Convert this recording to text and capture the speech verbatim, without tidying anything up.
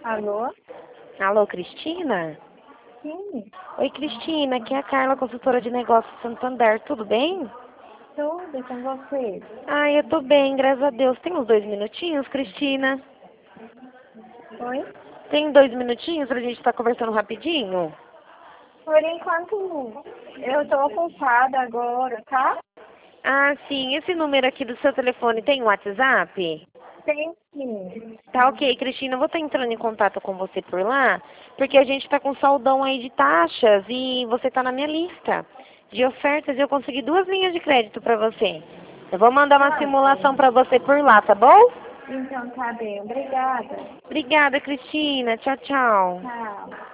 Alô? Alô, Cristina? Sim, Oi, Cristina, aqui é a Carla, consultora de negócios Santander, tudo bem? tudo com você. Ah, eu tô bem, graças a Deus. Tem uns dois minutinhos, Cristina? Oi? Tem dois minutinhos pra gente estar conversando rapidinho? Por enquanto, eu tô ocupada agora, tá? Ah, sim, esse número aqui do seu telefone tem WhatsApp? Tem sim. Tá ok, Cristina, eu vou estar entrando em contato com você por lá, porque a gente tá com saldão aí de taxas e você tá na minha lista de ofertas e eu consegui duas linhas de crédito pra você. Eu vou mandar uma Ah, simulação sim. pra você por lá, tá bom? Então tá bem, obrigada. Obrigada, Cristina. Tchau, tchau. Tchau.